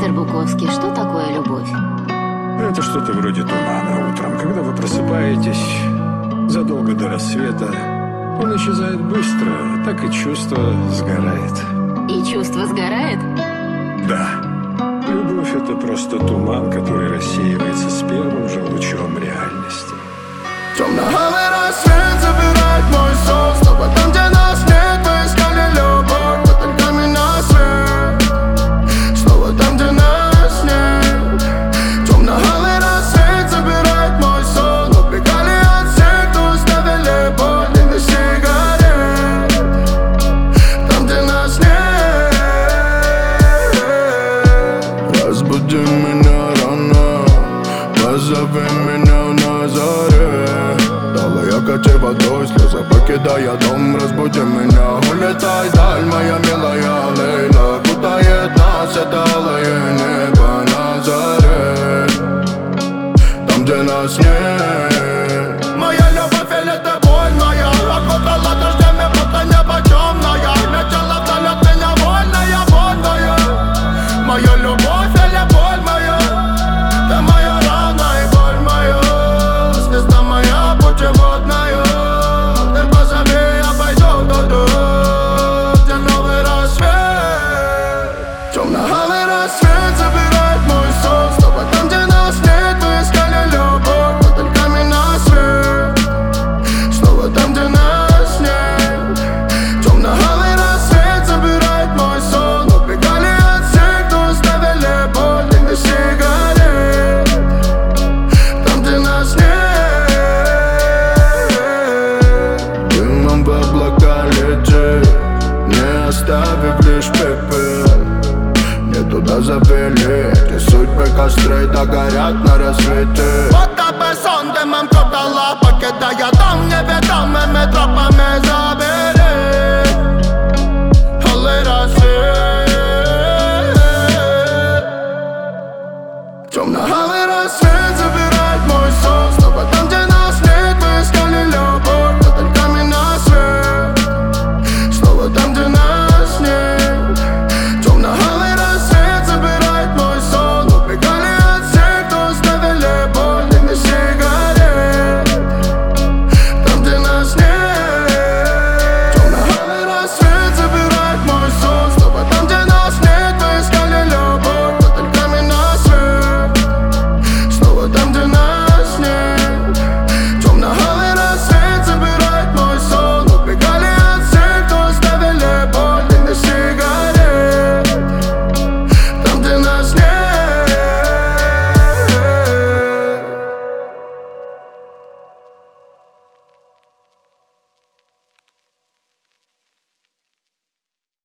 Мистер Буковский, что такое любовь? Это что-то вроде тумана утром. Когда вы просыпаетесь задолго до рассвета, он исчезает быстро, так и чувство сгорает. И чувство сгорает? Да. Любовь — это просто туман, который рассеивается с первым же лучом реальности. Темно-алый рассвет забирает мой сон. Снова там, где нас нет, мы искали любовь, но только меня свет. Снова там, где нас нет. Темно-алый рассвет забирает мой сон. Убегали от всех, кто оставили боль и на сигарет. Там, где нас нет. Разбуди меня рано, позови меня на заре. Качай водой, слезы покидая дом. Разбуди меня, улетай вдаль, моя милая Лейла. Кутает нас это алое небо на заре. Там, где нас нет. Моя любовь или это боль моя? Окутала дождями, будто небо темное. Летела вдаль от меня вольная, вольная. Моя любовь или боль моя? Ты моя рана и боль моя. Звезда моя, путеводная. Темно-алый рассвет забирает мой сон. Снова там, где нас нет, мы искали любовь, но только меня свет. Снова там, где нас нет. Темно-алый рассвет забирает мой сон. Убегали от всех, кто оставили боль и на сигарет. Там, где нас нет. Дымом в облака лети, не оставив лишь пепел. Туда завели эти судьбы, костры догорят на рассвете. Вот тебе сон, дымом кутала, покидая дом неведомыми тропами забит.